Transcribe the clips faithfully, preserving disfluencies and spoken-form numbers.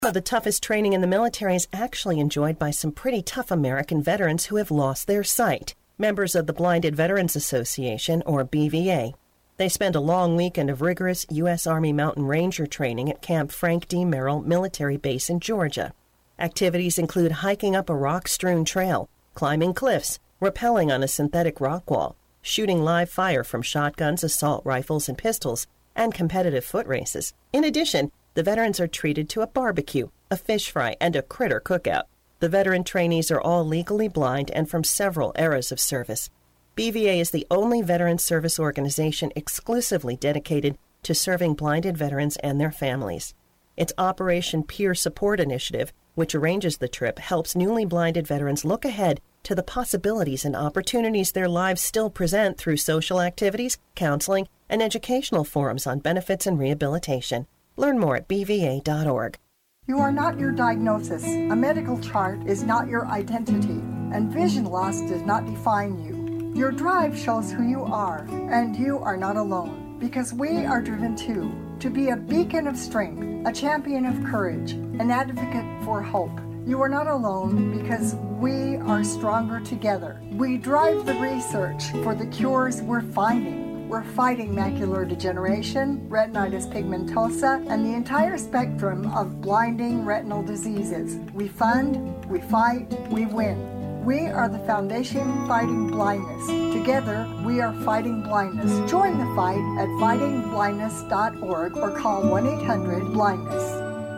The toughest training in the military is actually enjoyed by some pretty tough American veterans who have lost their sight, members of the Blinded Veterans Association, or B V A. They spend a long weekend of rigorous U S Army Mountain Ranger training at Camp Frank D. Merrill Military Base in Georgia. Activities include hiking up a rock-strewn trail, climbing cliffs, rappelling on a synthetic rock wall, shooting live fire from shotguns, assault rifles, and pistols, and competitive foot races. In addition, the veterans are treated to a barbecue, a fish fry, and a critter cookout. The veteran trainees are all legally blind and from several eras of service. B V A is the only veteran service organization exclusively dedicated to serving blinded veterans and their families. Its Operation Peer Support Initiative, which arranges the trip, helps newly blinded veterans look ahead to the possibilities and opportunities their lives still present through social activities, counseling, and educational forums on benefits and rehabilitation. Learn more at b v a dot org. You are not your diagnosis. A medical chart is not your identity, and vision loss does not define you. Your drive shows who you are, and you are not alone, because we are driven too, to be a beacon of strength, a champion of courage, an advocate for hope. You are not alone because we are stronger together. We drive the research for the cures we're finding. We're fighting macular degeneration, retinitis pigmentosa, and the entire spectrum of blinding retinal diseases. We fund, we fight, we win. We are the Foundation Fighting Blindness. Together, we are fighting blindness. Join the fight at fighting blindness dot org or call one eight hundred blindness.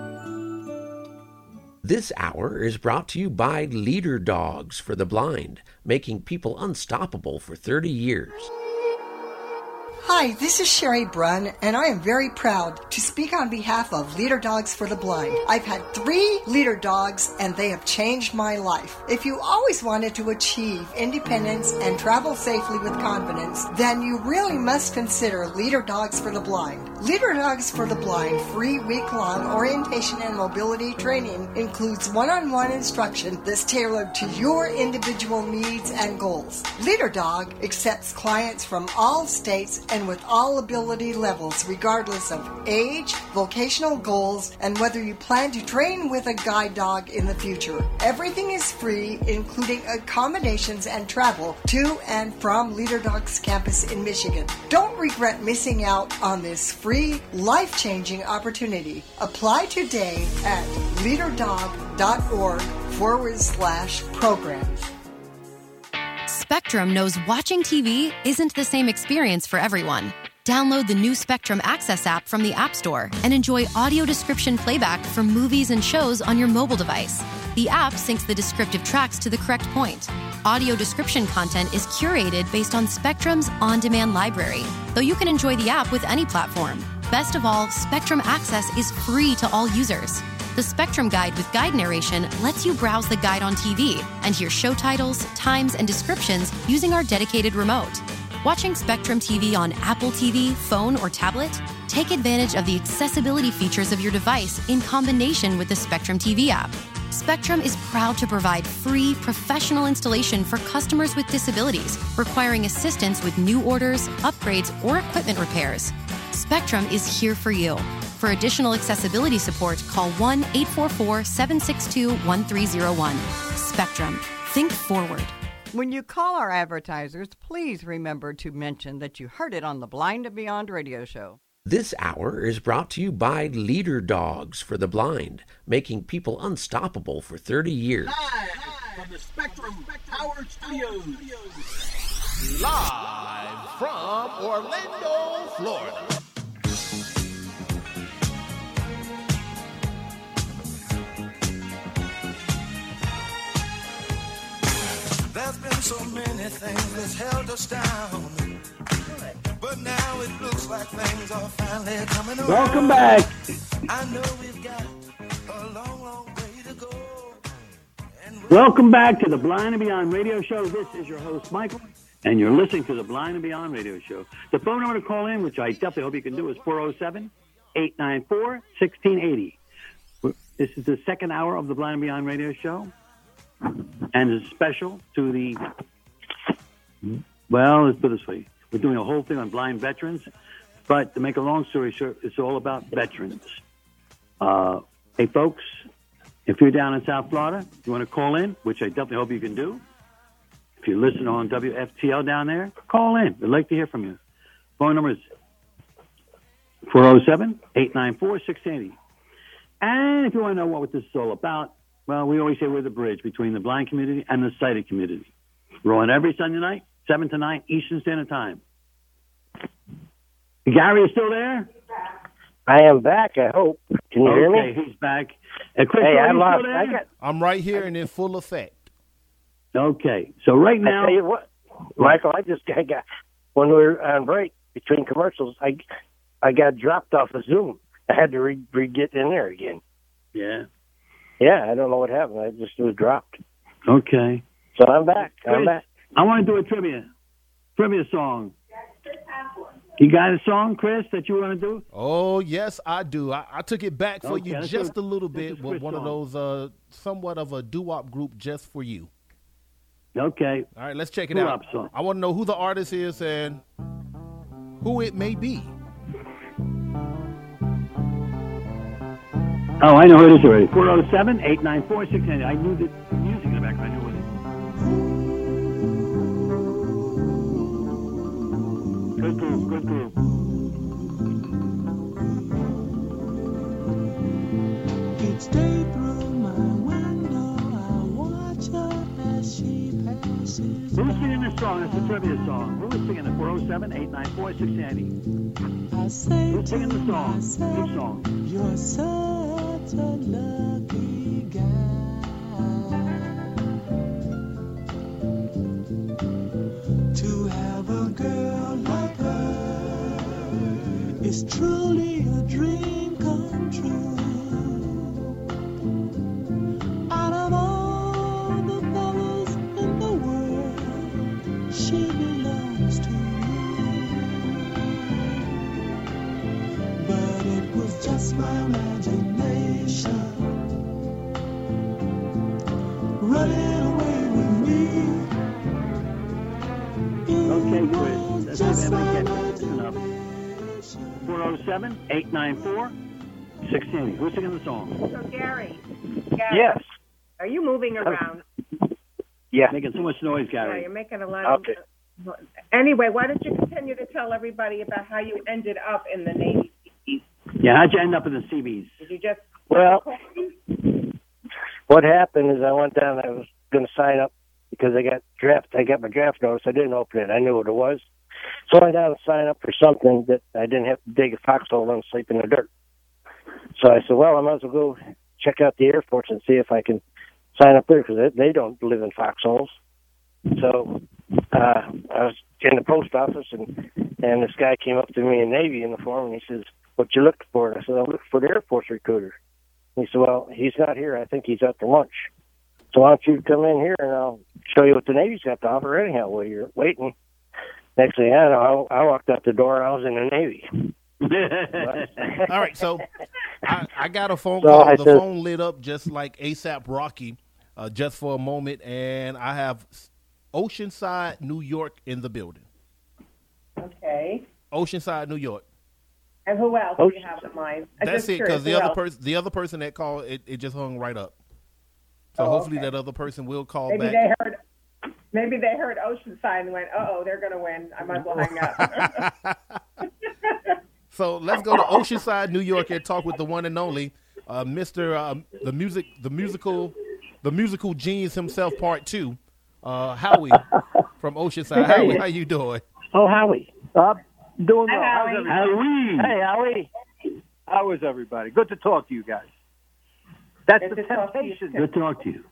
This hour is brought to you by Leader Dogs for the Blind, making people unstoppable for thirty years. Hi, this is Sherry Brunn, and I am very proud to speak on behalf of Leader Dogs for the Blind. I've had three Leader Dogs, and they have changed my life. If you always wanted to achieve independence and travel safely with confidence, then you really must consider Leader Dogs for the Blind. Leader Dogs for the Blind free week-long orientation and mobility training includes one-on-one instruction that's tailored to your individual needs and goals. Leader Dog accepts clients from all states and with all ability levels, regardless of age, vocational goals, and whether you plan to train with a guide dog in the future. Everything is free, including accommodations and travel to and from Leader Dog's campus in Michigan. Don't regret missing out on this free, life-changing opportunity. Apply today at leaderdog.org forward slash programs. Spectrum knows watching T V isn't the same experience for everyone. Download the new Spectrum Access app from the App Store and enjoy audio description playback for movies and shows on your mobile device. The app syncs the descriptive tracks to the correct point. Audio description content is curated based on Spectrum's on-demand library, though you can enjoy the app with any platform. Best of all, Spectrum Access is free to all users. The Spectrum Guide with guide narration lets you browse the guide on T V and hear show titles, times, and descriptions using our dedicated remote. Watching Spectrum T V on Apple T V, phone, or tablet? Take advantage of the accessibility features of your device in combination with the Spectrum T V app. Spectrum is proud to provide free, professional installation for customers with disabilities requiring assistance with new orders, upgrades, or equipment repairs. Spectrum is here for you. For additional accessibility support, call one eight four four, seven six two, one three zero one. Spectrum. Think forward. When you call our advertisers, please remember to mention that you heard it on the Blind and Beyond radio show. This hour is brought to you by Leader Dogs for the Blind, making people unstoppable for thirty years. Live from the Spectrum Power Studios. Live from Orlando, Florida. There's been so many things that's held us down, but now it looks like things are finally coming around. Welcome back. I know we've got a long, long way to go. Welcome back to the Blind and Beyond radio show. This is your host, Michael, and you're listening to the Blind and Beyond radio show. The phone number to call in, which I definitely hope you can do, is four oh seven, eight nine four, one six eight oh. This is the second hour of the Blind and Beyond radio show. And it's special to the, well, let's put it this way. We're doing a whole thing on blind veterans, but to make a long story short, it's all about veterans. Uh, Hey, folks, if you're down in South Florida, you want to call in, which I definitely hope you can do. If you're listening on W F T L down there, call in. We'd like to hear from you. Phone number is four oh seven, eight nine four, six eight zero. And if you want to know what this is all about, well, we always say we're the bridge between the blind community and the sighted community. We're on every Sunday night, seven to nine Eastern Standard Time. Gary, you still there? I am back, I hope. Can you okay, hear me? Okay, he's back. Uh, Chris, hey, are I'm you lost. still there? I got, I'm right here and in full effect. Okay, so right now... I tell you what, Michael, I just I got, when we were on break between commercials, I, I got dropped off of Zoom. I had to re, re get in there again. Yeah. Yeah, I don't know what happened. I just was dropped. Okay. So I'm back. Chris, I'm back. I want to do a trivia. Trivia song. You got a song, Chris, that you want to do? Oh, yes, I do. I, I took it back for Okay, you let's just do- a little let's bit do with Chris one of song. those, uh, somewhat of a doo-wop group just for you. Okay. All right, let's check it Doo-wop out. song. I want to know who the artist is and who it may be. Oh, I know who it is already. four oh seven, eight nine four, six eight zero. I knew the music in the background. I knew what it is. Good group, good group. Each day through my window, I watch her as she passes. Who's singing this song? It's a trivia song. Who is singing it? four oh seven, eight nine four, six eight zero. I say Who's singing the song? myself, Which song? you're such a lucky guy to have a girl like her. Is truly a dream come true. Out of all the fellas in the world, she belongs to me. But it was just my imagination running away with me. Okay, Chris. That's just my imagination. four oh seven, eight nine four, six eight zero. Who's singing the song? So, Gary, Gary, Yes. are you moving around? Yeah. Making so much noise, Yeah, Gary. you're making a lot Okay. of... Anyway, why don't you continue to tell everybody about how you ended up in the Navy? Yeah, how'd you end up in the C Bs? Did you just... Well, what happened is I went down. I was going to sign up because I got draft. I got my draft notice. I didn't open it. I knew what it was. So I went down and signed up for something that I didn't have to dig a foxhole and sleep in the dirt. So I said, well, I might as well go check out the Air Force and see if I can sign up there because they, they don't live in foxholes. So uh, I was in the post office, and, and this guy came up to me in Navy uniform, and he says, what you looking for? And I said, I'm looking for the Air Force recruiter. And he said, well, he's not here. I think he's out to lunch. So why don't you come in here, and I'll show you what the Navy's got to offer anyhow while you're waiting. Next thing I know, I, I walked out the door, and I was in the Navy. All right, so I, I got a phone So call. I The said- phone lit up just like ASAP Rocky, uh, just for a moment, and I have Oceanside, New York in the building. Okay. Oceanside, New York. And who else do you have in mind? I'm That's just it, curious, because the who other else? person, the other person that called, it, it just hung right up. So Oh, hopefully okay. that other person will call Maybe back. they heard... Maybe they heard Oceanside and went, uh-oh, they're going to win. I might as well hang up. So let's go to Oceanside, New York, and talk with the one and only uh, Mister Um, the music, the musical, the musical genius himself, part two, uh, Howie from Oceanside. Howie, how you doing? Oh, Howie. Uh, doing well. Hi, How's Howie. everybody? Hey, Howie. How is everybody? Good to talk to you guys. That's Good the to talk to you, Temptations. too. Good to talk to you.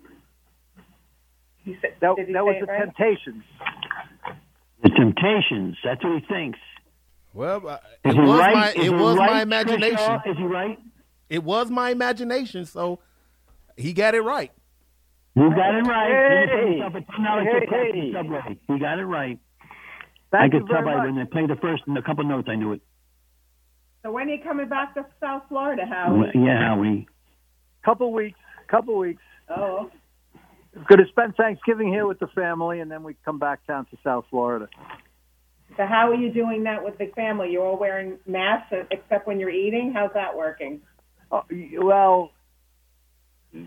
You said, That, did he that was say the it right? Temptations. The Temptations. That's what he thinks. Well, uh, Is it he was right? my Is it he was right, my imagination. Trisha? Is he right? It was my imagination, so he got it right. You got it right. Hey. He put himself a ten dollar Hey, tip back in hey. the subway. He got it right. Thank I you could tell very by much. when they played the first and a couple notes. I knew it. So when are you coming back to South Florida, Howie? Well, yeah, Howie. Couple weeks. Couple weeks. Oh, Going to spend Thanksgiving here with the family, and then we come back down to South Florida. so how are you doing that with the family? You're all wearing masks except when you're eating? How's that working? Oh, well,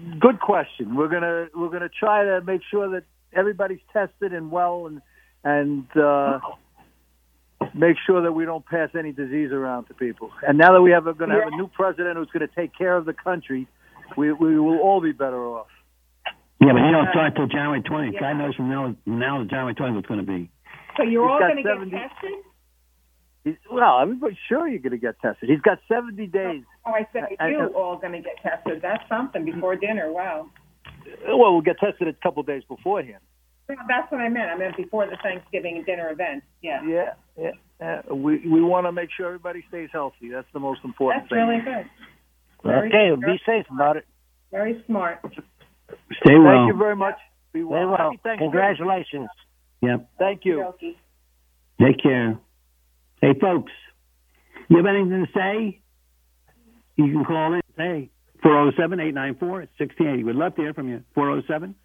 good question. We're gonna we're gonna try to make sure that everybody's tested and well, and and uh, make sure that we don't pass any disease around to people. And now that we have going to have a new president who's going to take care of the country, we we will all be better off. Yeah, but he don't start till January twentieth. God knows from now now to January twentieth what's going to be. So you're He's all got going to get seventy tested? He's, well, everybody's sure you're going to get tested. He's got seventy days. Oh, I said And- you and- all going to get tested. That's something before dinner. Wow. Well, we'll get tested a couple of days beforehand. No, that's what I meant. I meant before the Thanksgiving dinner event. Yeah. Yeah, yeah. Uh, we we want to make sure everybody stays healthy. That's the most important That's thing. really good. Very Okay, good. be safe about it. Very smart. Stay well. Thank you very much. Be Stay well. well. Happy Thanksgiving. Congratulations. Yep. Thank you. Take care. Hey, folks, you have anything to say? You can call in. Hey, four oh seven, eight nine four, one six eight oh. We'd love to hear from you. four oh seven.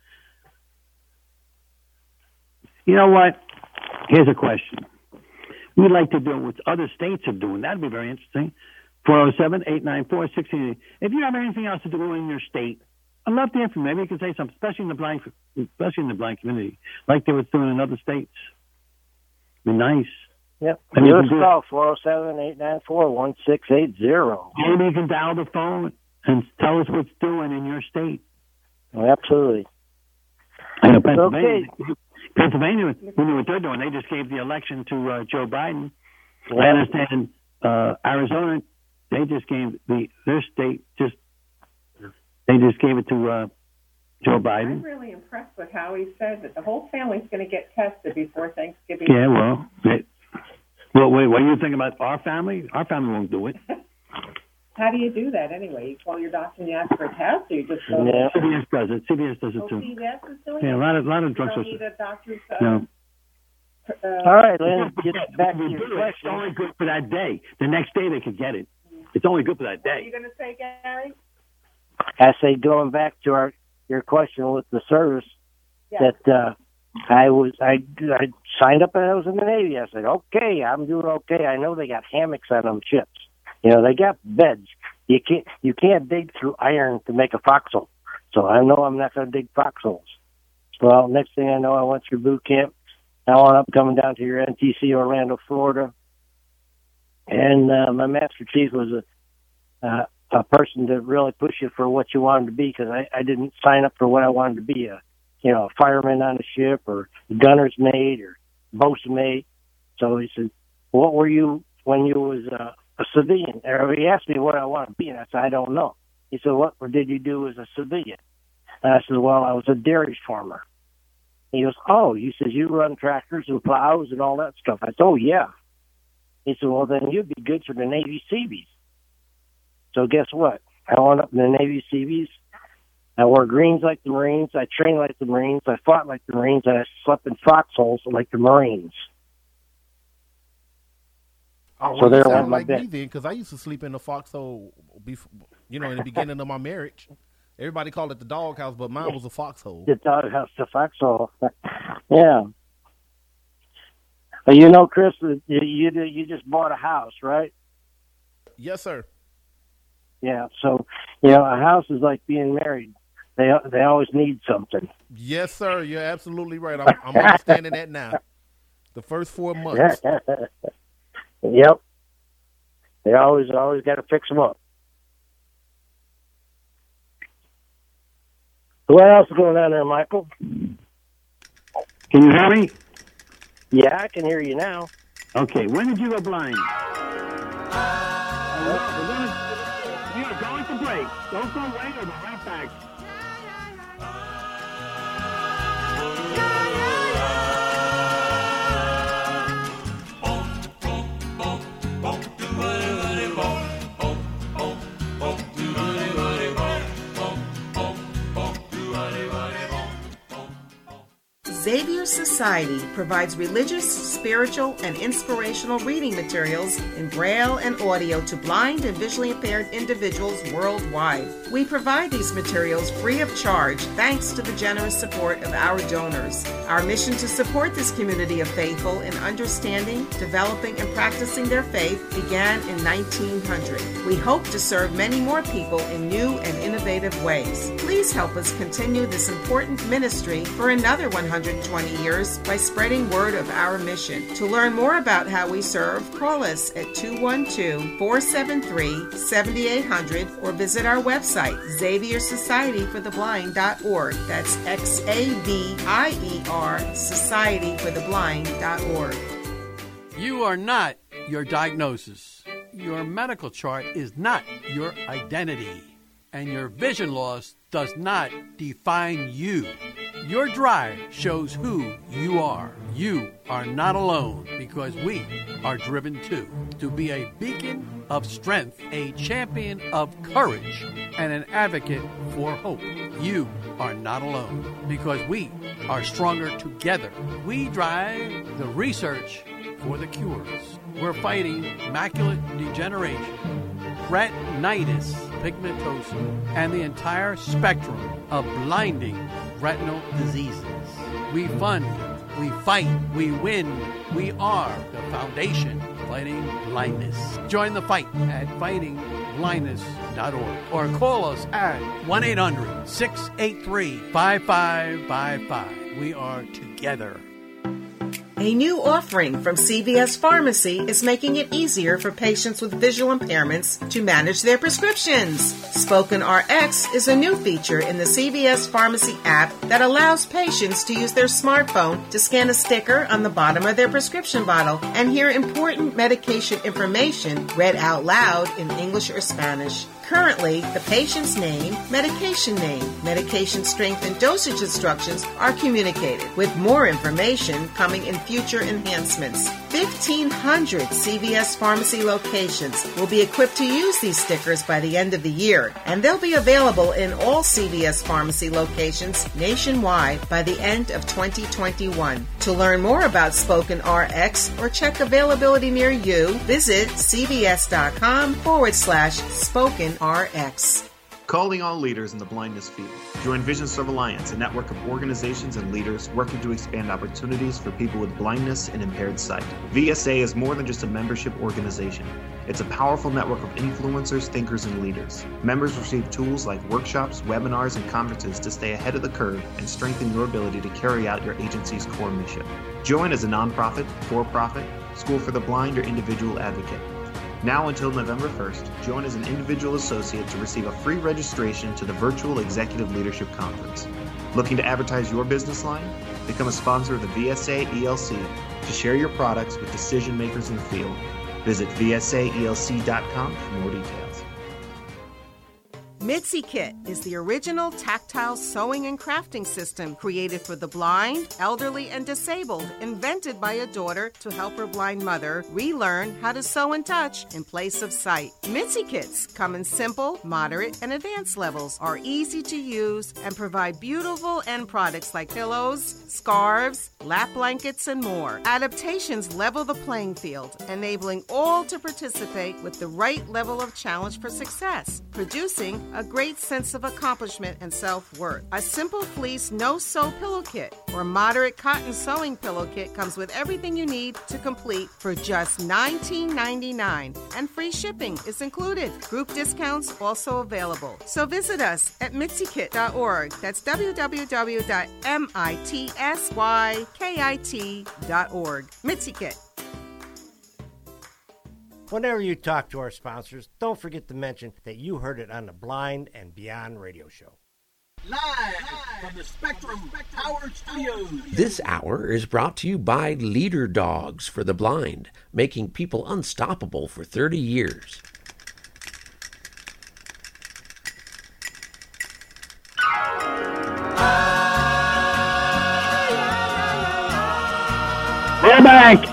You know what? Here's a question. We'd like to do what other states are doing. That'd be very interesting. four oh seven, eight nine four, one six eight oh. If you have anything else to do in your state, I'd love to hear from you. Maybe you can say something, especially in the blind, especially in the blind community, like they were doing in other states. Be nice. Yep. And Give you us can a do call, four oh seven, eight nine four, one six eight oh. Maybe you can dial the phone and tell us what's doing in your state. Oh, absolutely. I know Pennsylvania. Pennsylvania, we know what they're doing. They just gave the election to uh, Joe Biden. I understand uh, Arizona, they just gave the their state just they just gave it to uh, Joe Biden. I'm really impressed with how he said that the whole family's going to get tested before Thanksgiving. Yeah, well, they, well, wait, what do you think about our family? Our family won't do it. How do you do that anyway? You call your doctor and you ask for a test, or you just go? Yeah. C V S does it. C V S does it Oh, too. C V S is doing Yeah, a it? lot of lot of You drugstores. don't need a doctor's. Uh, No. uh, All right, Lynn, get If back to we your do it, question. It's only good for that day. The next day they could get it. It's only good for that What are day. you going to say, Gary? I say going back to our your question with the service Yeah. that uh, I was I I signed up and I was in the Navy. I said, okay, I'm doing okay. I know they got hammocks on them ships. You know, they got beds. You can't you can't dig through iron to make a foxhole. So I know I'm not going to dig foxholes. Well, next thing I know, I went through boot camp. I wound up coming down to your N T C Orlando, Florida, and uh, my master chief was a uh, a person to really push you for what you wanted to be, because I, I didn't sign up for what I wanted to be, a you know a fireman on a ship or a gunner's mate or bosun mate. So he said, "What were you when you was uh, a civilian?" Or he asked me what I wanted to be, and I said, "I don't know." He said, "What did you do as a civilian?" And I said, "Well, I was a dairy farmer." He goes, "Oh," he says, "you run tractors and plows and all that stuff." I said, "Oh, yeah." He said, "Well, then you'd be good for the Navy Seabees." So guess what? I wound up in the Navy Seabees. I wore greens like the Marines. I trained like the Marines. I fought like the Marines. And I slept in foxholes like the Marines. Oh, So well, there you went sound my like bet. me then, because I used to sleep in the foxhole, before, you know, in the beginning of my marriage. Everybody called it the doghouse, but mine was a foxhole. The doghouse, the foxhole. Yeah. Well, you know, Chris, you, you you just bought a house, right? Yes, sir. Yeah. So, you know, a house is like being married. They they always need something. Yes, sir. You're absolutely right. I'm, I'm understanding that now. The first four months. Yep. They always always got to fix them up. What else is going on there, Michael? Can you hear me? Yeah, I can hear you now. Okay. When did you go blind? Uh, we're gonna, we are going to break. Don't go away. We'll be right back. Xavier Society provides religious, spiritual, and inspirational reading materials in Braille and audio to blind and visually impaired individuals worldwide. We provide these materials free of charge thanks to the generous support of our donors. Our mission to support this community of faithful in understanding, developing, and practicing their faith began in nineteen hundred. We hope to serve many more people in new and innovative ways. Please help us continue this important ministry for another one hundred twenty years by spreading word of our mission. To learn more about how we serve, call us at two one two, four seven three, seven eight zero zero or visit our website, xavier society for the blind dot org. That's X A V I E R, society for the blind dot org. You are not your diagnosis. Your medical chart is not your identity. And your vision loss does not define you. Your drive shows who you are. You are not alone because we are driven too. To be a beacon of strength, a champion of courage, and an advocate for hope. You are not alone because we are stronger together. We drive the research for the cures. We're fighting macular degeneration, retinitis pigmentosa, and the entire spectrum of blinding retinal diseases. We fund, we fight, we win. We are the foundation fighting blindness. Join the fight at fighting blindness dot org or call us at one eight hundred, six eight three, five five five five. We are together. A new offering from C V S Pharmacy is making it easier for patients with visual impairments to manage their prescriptions. Spoken R X is a new feature in the C V S Pharmacy app that allows patients to use their smartphone to scan a sticker on the bottom of their prescription bottle and hear important medication information read out loud in English or Spanish. Currently, the patient's name, medication name, medication strength, and dosage instructions are communicated, with more information coming in future enhancements. fifteen hundred C V S Pharmacy locations will be equipped to use these stickers by the end of the year, and they'll be available in all C V S Pharmacy locations nationwide by the end of twenty twenty-one. To learn more about Spoken R X or check availability near you, visit cvs.com forward slash Spoken R X. Calling all leaders in the blindness field. Join Vision Serve Alliance, a network of organizations and leaders working to expand opportunities for people with blindness and impaired sight. V S A is more than just a membership organization. It's a powerful network of influencers, thinkers, and leaders. Members receive tools like workshops, webinars, and conferences to stay ahead of the curve and strengthen your ability to carry out your agency's core mission. Join as a nonprofit, for-profit, school for the blind, or individual advocate. Now until November first, join as an individual associate to receive a free registration to the Virtual Executive Leadership Conference. Looking to advertise your business line? Become a sponsor of the V S A E L C to share your products with decision makers in the field. Visit V S A E L C dot com for more details. Mitzi Kit is the original tactile sewing and crafting system created for the blind, elderly, and disabled, invented by a daughter to help her blind mother relearn how to sew and touch in place of sight. Mitzi Kits come in simple, moderate, and advanced levels, are easy to use, and provide beautiful end products like pillows, scarves, lap blankets, and more. Adaptations level the playing field, enabling all to participate with the right level of challenge for success, producing a great sense of accomplishment and self-worth. A simple fleece no-sew pillow kit or moderate cotton sewing pillow kit comes with everything you need to complete for just nineteen ninety-nine dollars, and free shipping is included. Group discounts also available. So visit us at mitzi kit dot org. That's w w w dot mitzy kit dot org. Mitzi Kit. Whenever you talk to our sponsors, don't forget to mention that you heard it on the Blind and Beyond radio show. Live from the Spectrum Power Studios. This hour is brought to you by Leader Dogs for the Blind, making people unstoppable for thirty years. We're back.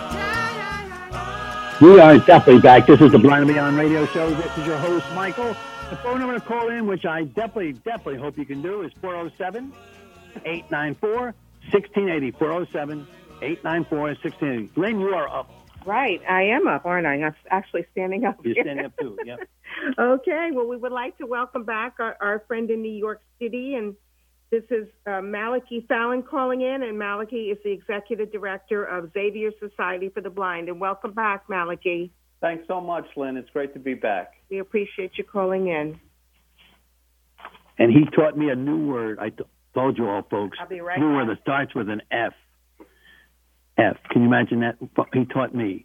We are definitely back. This is the Blind and Beyond radio show. This is your host, Michael. The phone number to call in, which I definitely, definitely hope you can do, is four oh seven, eight nine four, sixteen eighty, four oh seven, eight nine four, sixteen eighty. Glenn, you are up. Right, I am up, aren't I? I'm actually standing up. You're here. standing up too, yep. Okay, well, we would like to welcome back our, our friend in New York City, and this is uh, Malachi Fallon calling in, and Malachi is the Executive Director of Xavier Society for the Blind. And welcome back, Malachi. Thanks so much, Lynn. It's great to be back. We appreciate you calling in. And he taught me a new word. I t- told you all, folks. I'll be right new back. word that starts with an F. F. Can you imagine that? He taught me.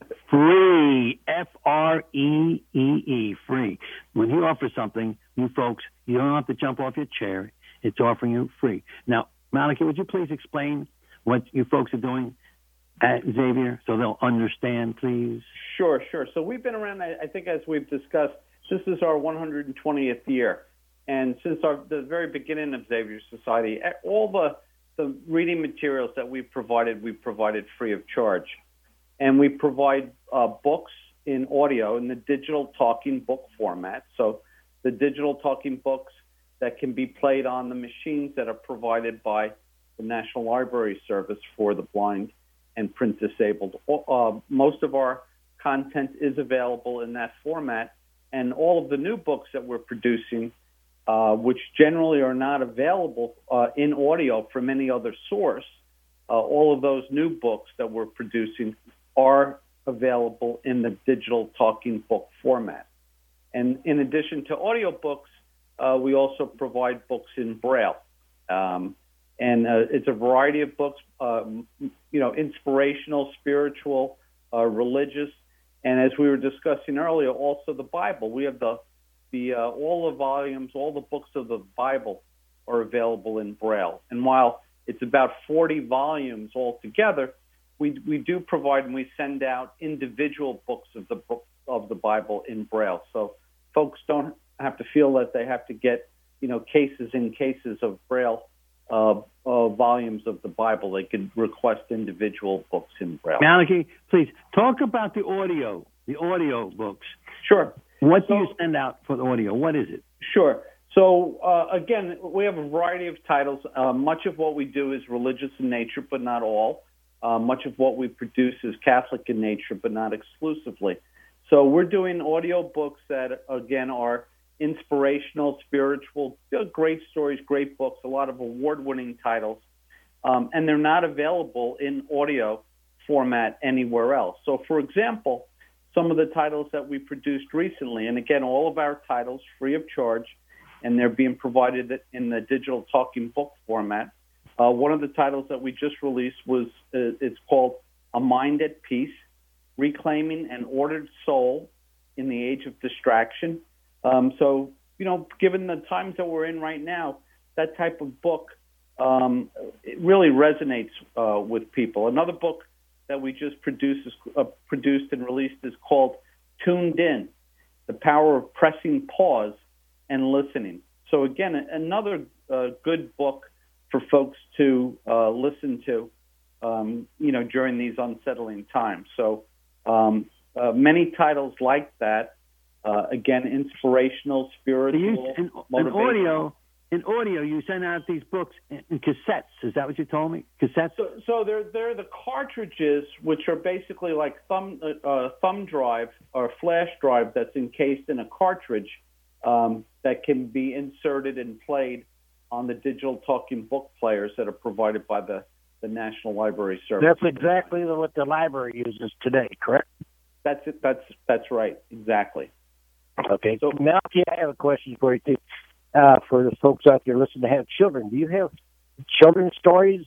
Free. F R E E E. Free. When he offers something, you folks, you don't have to jump off your chair. It's offering you free. Now, Malachi, would you please explain what you folks are doing at Xavier so they'll understand, please? Sure, sure. So we've been around, I think as we've discussed, this is our one hundred twentieth year. And since our, the very beginning of Xavier Society, all the the reading materials that we've provided, we've provided free of charge. And we provide uh, books in audio in the digital talking book format. So the digital talking books that can be played on the machines that are provided by the National Library Service for the blind and print disabled. Uh, most of our content is available in that format. And all of the new books that we're producing, Uh, which generally are not available uh, in audio from any other source, uh, all of those new books that we're producing are available in the digital talking book format. And in addition to audio books, uh, we also provide books in Braille. Um, and uh, it's a variety of books, um, you know, inspirational, spiritual, uh, religious. And as we were discussing earlier, also the Bible. We have the The, uh, all the volumes, all the books of the Bible are available in Braille. And while it's about forty volumes altogether, we we do provide and we send out individual books of the book of the Bible in Braille. So folks don't have to feel that they have to get, you know, cases and cases of Braille uh, uh, volumes of the Bible. They can request individual books in Braille. Malachi, please talk about the audio, the audio books. Sure. What do you send out for the audio? What is it? Sure. So, uh, again, we have a variety of titles. Uh, much of what we do is religious in nature, but not all. Uh, much of what we produce is Catholic in nature, but not exclusively. So we're doing audio books that, again, are inspirational, spiritual, great stories, great books, a lot of award-winning titles. Um, and they're not available in audio format anywhere else. So, for example, some of the titles that we produced recently, and again, all of our titles free of charge, and they're being provided in the digital talking book format. Uh, one of the titles that we just released was, uh, it's called A Mind at Peace, Reclaiming an Ordered Soul in the Age of Distraction. Um, so, you know, given the times that we're in right now, that type of book um, it really resonates uh, with people. Another book that we just produced, uh, produced and released is called Tuned In, The Power of Pressing Pause and Listening. So again, another uh, good book for folks to uh, listen to, um, you know, during these unsettling times. So um, uh, many titles like that, uh, again, inspirational, spiritual, You, in, in audio, in audio, you send out these books in, in cassettes. Is that what you told me? Cassettes? So, so they're, they're the cartridges, which are basically like thumb, uh, thumb drive or flash drive that's encased in a cartridge um, that can be inserted and played on the digital talking book players that are provided by the, the National Library Service. That's exactly what the library uses today, correct? That's it. That's, that's right. Exactly. Okay. So, Malachi, I have a question for you, too. Uh, for the folks out there listening to have children, do you have children's stories?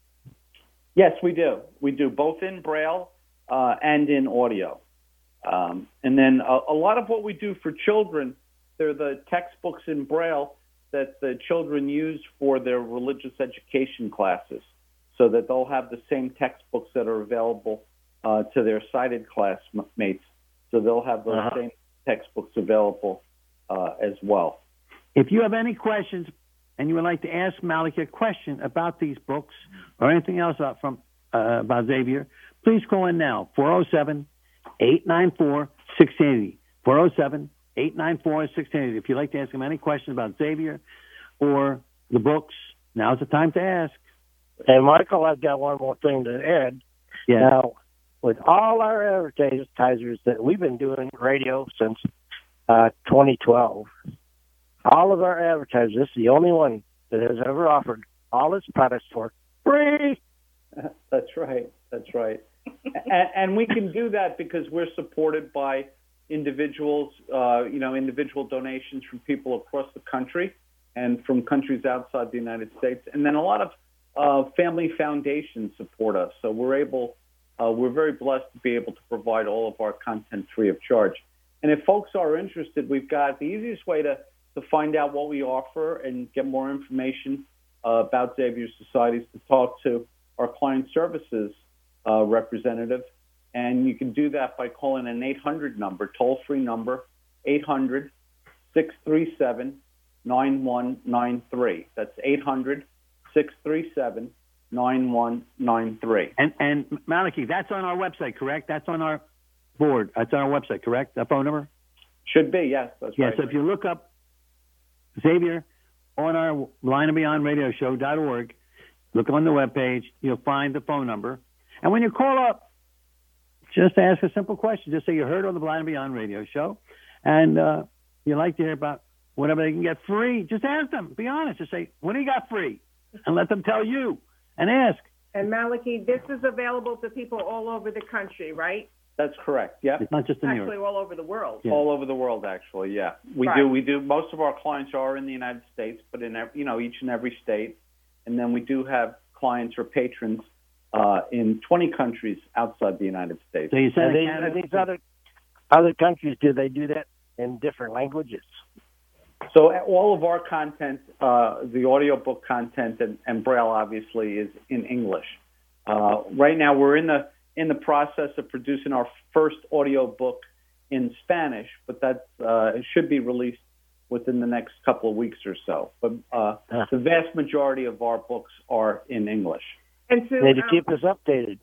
Yes, we do. We do both in Braille uh, and in audio. Um, and then a, a lot of what we do for children, they're the textbooks in Braille that the children use for their religious education classes, so that they'll have the same textbooks that are available uh, to their sighted classmates. So they'll have those uh-huh. same textbooks available uh, as well. If you have any questions and you would like to ask Malachi a question about these books or anything else about, from, uh, about Xavier, please call in now, four oh seven, eight nine four, six eight oh, four oh seven, eight nine four, six eight oh. If you'd like to ask him any questions about Xavier or the books, now's the time to ask. And Michael, I've got one more thing to add. Yeah. Now, with all our advertisers that we've been doing radio since uh, twenty twelve, all of our advertisers, this is the only one that has ever offered all its products for free. That's right. That's right. and, and we can do that because we're supported by individuals, uh, you know, individual donations from people across the country and from countries outside the United States. And then a lot of uh, family foundations support us. So we're able, uh, we're very blessed to be able to provide all of our content free of charge. And if folks are interested, we've got the easiest way to, to find out what we offer and get more information uh, about Xavier Society is to talk to our client services uh, representative. And you can do that by calling an eight hundred number, toll-free number, eight hundred, six three seven, nine one nine three. That's eight hundred, six three seven, nine one nine three. And, and Malachy, that's on our website, correct? That's on our board. That's on our website, correct? That phone number? Should be, yes. That's yeah, right. So if you look up Xavier on our Blind and Beyond Radio Show dot org, look on the webpage, you'll find the phone number. And when you call up, just ask a simple question. Just say you heard on the Blind and Beyond Radio Show, and uh, you like to hear about whatever they can get free. Just ask them. Be honest. Just say, what do you got free? And let them tell you. And ask. And Malachy, this is available to people all over the country, right? That's correct. Yeah. It's not just in New Actually, York. all over the world. Yeah. All over the world, actually. Yeah, we Right. do. We do. Most of our clients are in the United States, but in every, you know each and every state, and then we do have clients or patrons uh, in twenty countries outside the United States. So you said Are they, are these other other countries, do they do that in different languages? So all of our content, uh, the audiobook content and, and Braille, obviously, is in English. Uh, right now, we're in the in the process of producing our first audiobook in Spanish, but that uh, it should be released within the next couple of weeks or so. But uh, the vast majority of our books are in English. And to, Need to um, keep us updated.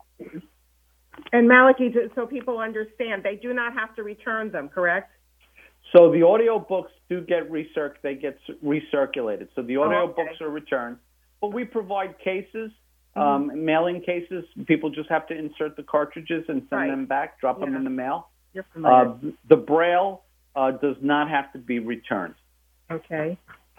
And Malachy, to- so people understand, they do not have to return them, correct? So the audiobooks do get recirc they get c- recirculated. So the Oh, audiobooks okay. are returned, but we provide cases, Mm-hmm. um, mailing cases. People just have to insert the cartridges and send Right. them back, drop them Yeah. in the mail. You're familiar. Uh, the Braille uh, does not have to be returned. Okay.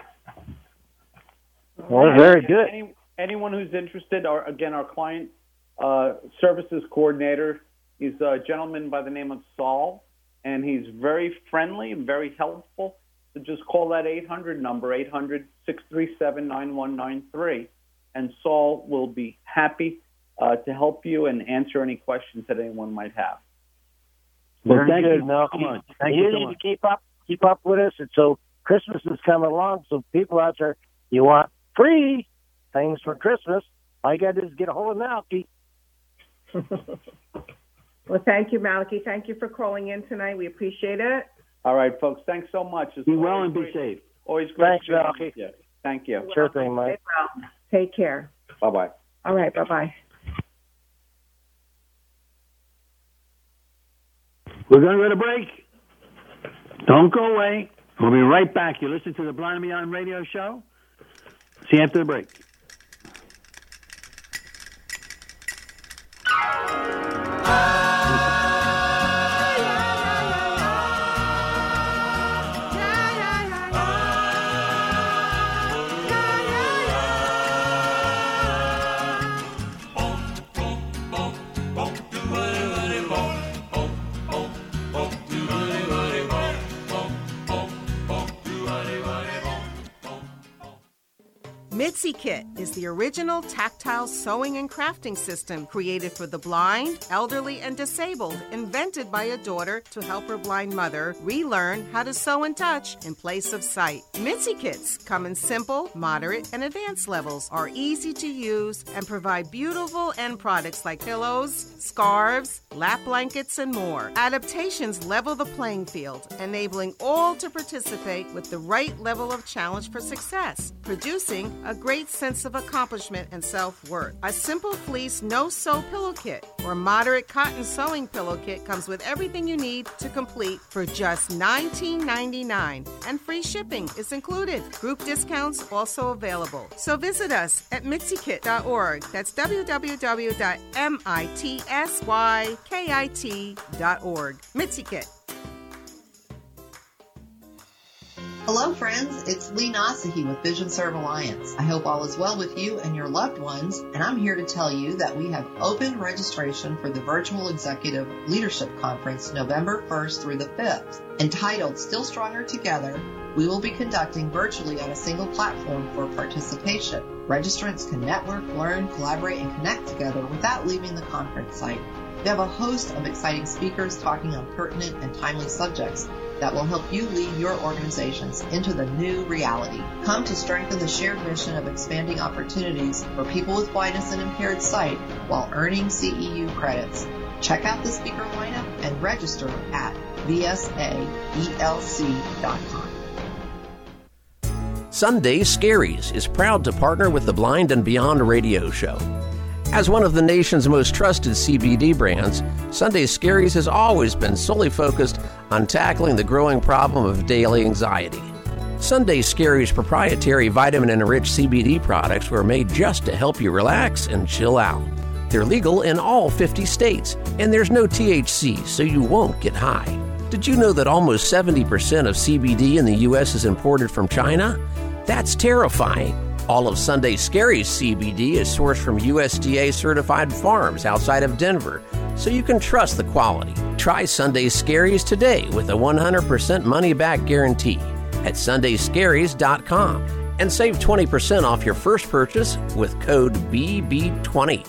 Well, very good. Any, anyone who's interested, our, again, our client uh, services coordinator is a gentleman by the name of Saul, and he's very friendly and very helpful. So just call that eight hundred number, eight hundred, six three seven, nine one nine three, and Saul will be happy uh, to help you and answer any questions that anyone might have. Well, Very thank good, you Malachy. so much. Thank you you so need much. to keep up, keep up with us. And so Christmas is coming along. So people out there, you want free things for Christmas? All you got to do is get a hold of Malachy. Well, thank you, Malachy. Thank you for calling in tonight. We appreciate it. All right, folks, thanks so much. It's Be well always and be great- safe. Always great Thanks, to be on Malachy. with you. Thank you. Sure thing, Mike. Stay well. Take care. Bye-bye. All right, bye-bye. We're going to go to break. Don't go away. We'll be right back. You listen to the Blind and Beyond Radio Show. See you after the break. Mitzi Kit is the original tactile sewing and crafting system created for the blind, elderly, and disabled, invented by a daughter to help her blind mother relearn how to sew and touch in place of sight. Mitzi Kits come in simple, moderate, and advanced levels, are easy to use, and provide beautiful end products like pillows, scarves, lap blankets, and more. Adaptations level the playing field, enabling all to participate with the right level of challenge for success, producing a great sense of accomplishment and self-worth. A simple fleece no-sew pillow kit or moderate cotton sewing pillow kit comes with everything you need to complete for just nineteen ninety-nine dollars, and free shipping is included. Group discounts also available. So visit us at mitzi kit dot org. That's w w w dot mitskit dot org. Mitzi Kit. Hello, friends. It's Lee Nasahi with Vision Serve Alliance. I hope all is well with you and your loved ones, and I'm here to tell you that we have opened registration for the Virtual Executive Leadership Conference November first through the fifth. Entitled Still Stronger Together, we will be conducting virtually on a single platform for participation. Registrants can network, learn, collaborate, and connect together without leaving the conference site. We have a host of exciting speakers talking on pertinent and timely subjects that will help you lead your organizations into the new reality. Come to strengthen the shared mission of expanding opportunities for people with blindness and impaired sight while earning C E U credits. Check out the speaker lineup and register at v s a e l c dot com. Sunday Scaries is proud to partner with the Blind and Beyond radio show. As one of the nation's most trusted C B D brands, Sunday Scaries has always been solely focused on tackling the growing problem of daily anxiety. Sunday Scaries' proprietary vitamin-enriched C B D products were made just to help you relax and chill out. They're legal in all fifty states, and there's no T H C, so you won't get high. Did you know that almost seventy percent of C B D in the U S is imported from China? That's terrifying. All of Sunday Scaries C B D is sourced from U S D A-certified farms outside of Denver, so you can trust the quality. Try Sunday Scaries today with a one hundred percent money-back guarantee at sunday scaries dot com and save twenty percent off your first purchase with code B B twenty.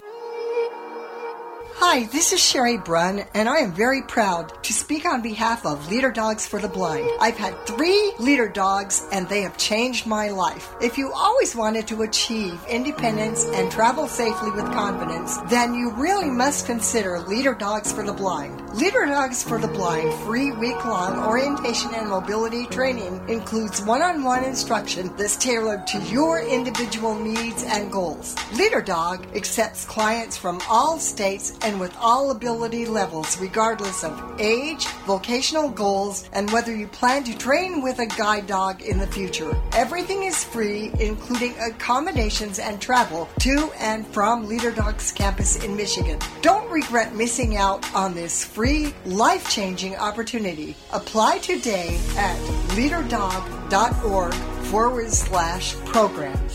Hi, this is Sherry Brunn, and I am very proud to speak on behalf of Leader Dogs for the Blind. I've had three Leader Dogs, and they have changed my life. If you always wanted to achieve independence and travel safely with confidence, then you really must consider Leader Dogs for the Blind. Leader Dogs for the Blind free week-long orientation and mobility training includes one-on-one instruction that's tailored to your individual needs and goals. Leader Dog accepts clients from all states and with all ability levels, regardless of age, vocational goals, and whether you plan to train with a guide dog in the future. Everything is free, including accommodations and travel to and from Leader Dog's campus in Michigan. Don't regret missing out on this free, life-changing opportunity. Apply today at leaderdog.org forward slash programs.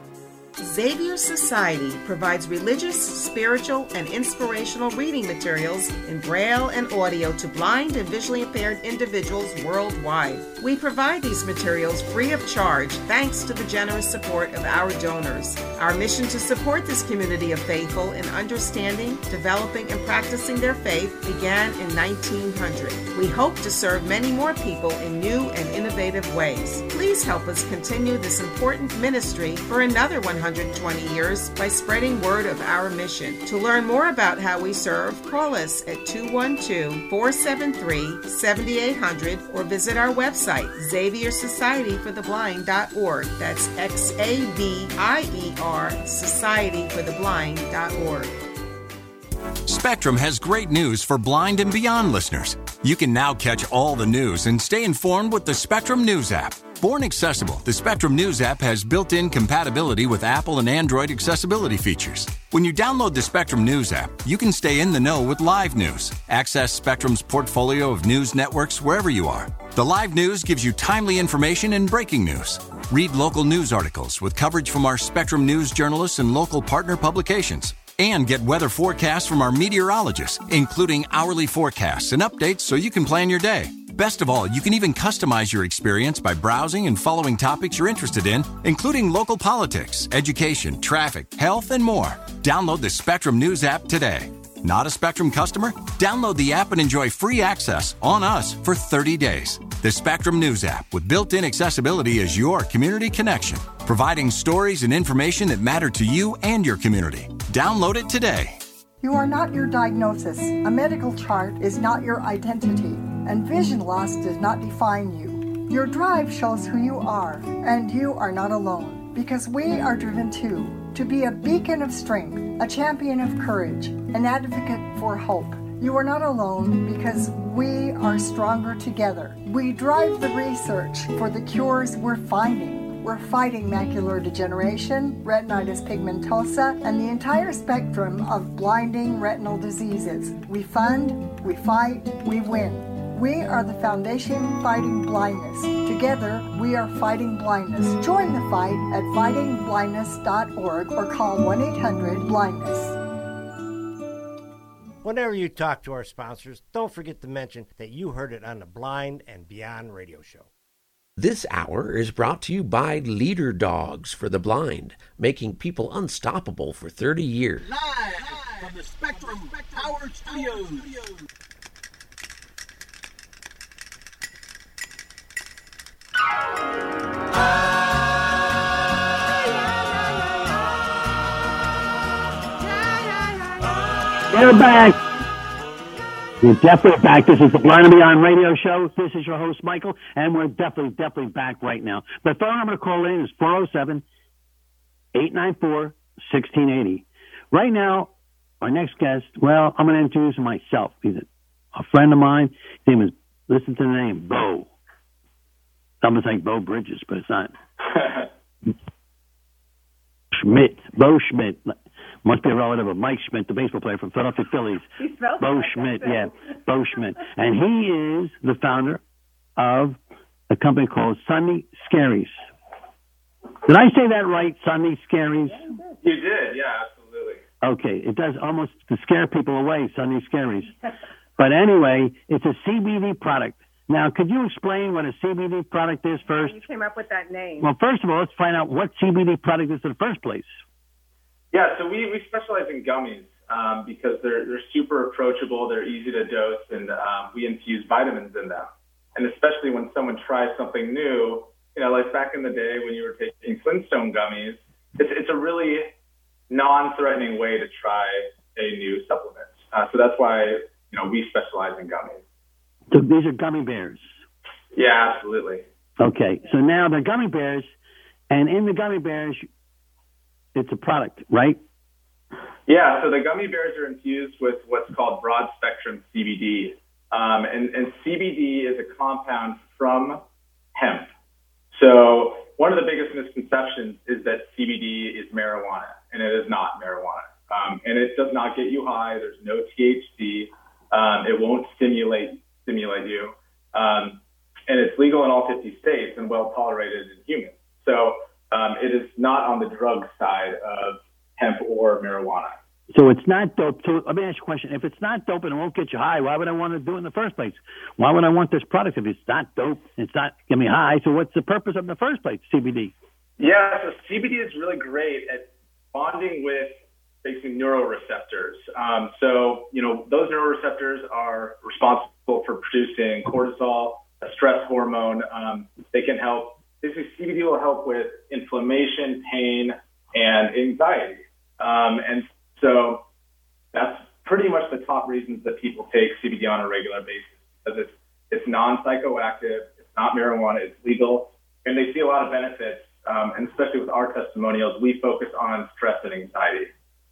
Xavier Society provides religious, spiritual, and inspirational reading materials in Braille and audio to blind and visually impaired individuals worldwide. We provide these materials free of charge thanks to the generous support of our donors. Our mission to support this community of faithful in understanding, developing, and practicing their faith began in nineteen hundred. We hope to serve many more people in new and innovative ways. Please help us continue this important ministry for another one hundred twenty years by spreading word of our mission. To learn more about how we serve, call us at two one two, four seven three, seven eight zero zero or visit our website, xavier society for the blind dot org. That's X A V I E R, society for the blind dot org. Spectrum has great news for Blind and Beyond listeners. You can now catch all the news and stay informed with the Spectrum News app. Born accessible, the Spectrum News app has built-in compatibility with Apple and Android accessibility features. When you download the Spectrum News app, you can stay in the know with live news. Access Spectrum's portfolio of news networks wherever you are. The live news gives you timely information and breaking news. Read local news articles with coverage from our Spectrum News journalists and local partner publications. And get weather forecasts from our meteorologists, including hourly forecasts and updates so you can plan your day. Best of all, you can even customize your experience by browsing and following topics you're interested in, including local politics, education, traffic, health, and more. Download the Spectrum News app today. Not a Spectrum customer? Download the app and enjoy free access on us for thirty days. The Spectrum News app with built-in accessibility is your community connection, providing stories and information that matter to you and your community. Download it today. You are not your diagnosis. A medical chart is not your identity, and vision loss does not define you. Your drive shows who you are, and you are not alone. because we are driven too to be a beacon of strength, a champion of courage, an advocate for hope. You are not alone because we are stronger together. We drive the research for the cures we're finding. We're fighting macular degeneration, retinitis pigmentosa, and the entire spectrum of blinding retinal diseases. We fund, we fight, we win. We are the Foundation Fighting Blindness. Together, we are fighting blindness. Join the fight at fighting blindness dot org or call one eight hundred blindness. Whenever you talk to our sponsors, don't forget to mention that you heard it on the Blind and Beyond radio show. This hour is brought to you by Leader Dogs for the Blind, making people unstoppable for thirty years. Live from the Spectrum Power Studios. We're back. We're definitely back. This is the Blind and Beyond radio show. This is your host, Michael, and we're definitely, definitely back right now. The phone number to call in is four oh seven, eight nine four, one six eight zero. Right now, our next guest, well, I'm going to introduce myself. He's a, a friend of mine. His name is, listen to the name, Bo. I'm going to say Bo Bridges, but it's not. Schmidt. Bo Schmidt. Must be a relative of Mike Schmidt, the baseball player from Philadelphia Phillies. Bo like Schmidt, yeah. Bo Schmidt. And he is the founder of a company called Sunday Scaries. Did I say that right, Sunday Scaries? You did, yeah, absolutely. Okay, it does almost to scare people away, Sunday Scaries. But anyway, it's a C B D product. Now, could you explain what a C B D product is first? You came up with that name. Well, first of all, let's find out what C B D product is in the first place. Yeah, so we, we specialize in gummies um, because they're they're super approachable, they're easy to dose, and um, we infuse vitamins in them. And especially when someone tries something new, you know, like back in the day when you were taking Flintstone gummies, it's, it's a really non-threatening way to try a new supplement. Uh, so that's why, you know, we specialize in gummies. So these are gummy bears? Yeah, absolutely. Okay, so now they're gummy bears, and in the gummy bears, it's a product, right? Yeah, so the gummy bears are infused with what's called broad-spectrum C B D. Um, and, and C B D is a compound from hemp. So one of the biggest misconceptions is that C B D is marijuana, and it is not marijuana. Um, and it does not get you high. There's no T H C. Um, it won't stimulate stimulate you. Um, and it's legal in all fifty states and well tolerated in humans. So um, it is not on the drug side of hemp or marijuana. So it's not dope. So let me ask you a question. If it's not dope and it won't get you high, why would I want to do it in the first place? Why would I want this product if it's not dope, it's not get me high? So what's the purpose of it in the first place, C B D? Yeah, so C B D is really great at bonding with basically neuroreceptors. Um, so, you know, those neuroreceptors are responsible for producing cortisol, a stress hormone. Um, they can help, basically C B D will help with inflammation, pain, and anxiety. Um, and so that's pretty much the top reasons that people take C B D on a regular basis, because it's, it's non-psychoactive, it's not marijuana, it's legal, and they see a lot of benefits. Um, and especially with our testimonials, we focus on stress and anxiety.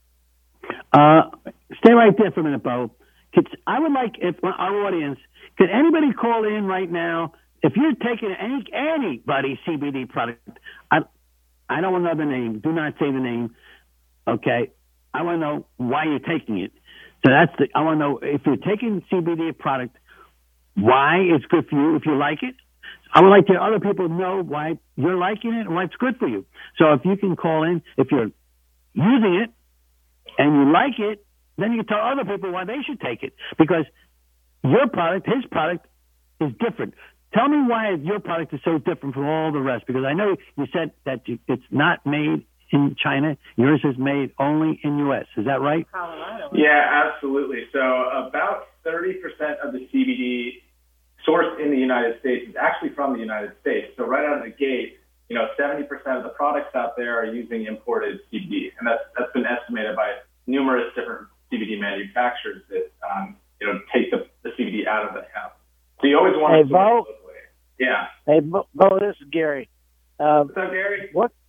Uh, stay right there for a minute, Bo. Could, I would like, if our audience, could anybody call in right now? If you're taking any anybody's C B D product, I, I don't want to know the name. Do not say the name. Okay. I want to know why you're taking it. So that's the, I want to know if you're taking C B D product, why it's good for you, if you like it. I would like to other people know why you're liking it and why it's good for you. So if you can call in, if you're using it and you like it, then you can tell other people why they should take it. Because your product, his product, is different. Tell me why your product is so different from all the rest. Because I know you said that it's not made in China. Yours is made only in U S Is that right? Colorado. Yeah, absolutely. So about thirty percent of the C B D sourced in the United States is actually from the United States. So right out of the gate, you know, seventy percent of the products out there are using imported C B D. And that's, that's been estimated by numerous different C B D manufacturers that, um, you know, take the, the C B D out of the hemp. So you always want hey, to Bo, locally. Yeah. Hey, Bo, Bo, this is Gary. Um, What's up, Gary? What,